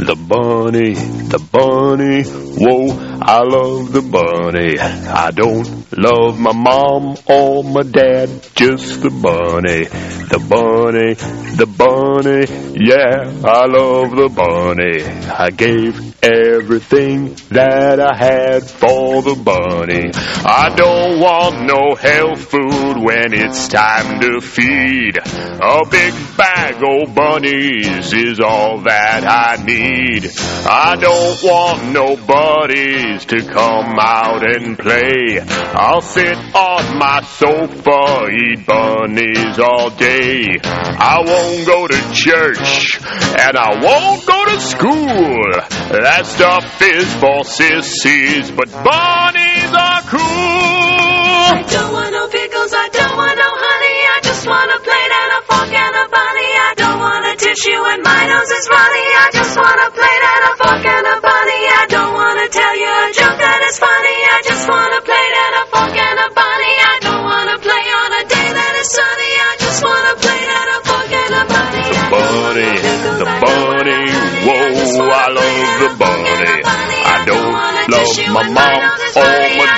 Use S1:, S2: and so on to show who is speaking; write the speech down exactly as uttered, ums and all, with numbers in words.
S1: The bunny, the bunny, whoa, I love the bunny. I don't love my mom or my dad, just the bunny. The bunny, the bunny, yeah, I love the bunny. I gave everything that I had for the bunny. I don't want no health food when it's time to feed. A big bag of bunnies is all that I need. I don't want no buddies to come out and play. I'll sit on my sofa, eat bunnies all day. I won't go to church, and I won't go to school. That stuff is for sissies, but bunnies are cool.
S2: I don't want no pickles, I don't want no honey. I just want a plate and a fork and a bunny. I don't want a tissue and my nose is runny. I just want a plate and a fork and a bunny. I don't want to tell you a joke that is funny. I just want a plate and a fork and a bunny. I don't want to play on a day that is sunny. I just want a plate and a fork and a bunny.
S1: The bunny, the bunny, whoa, I love the bunny. I don't love my mom or my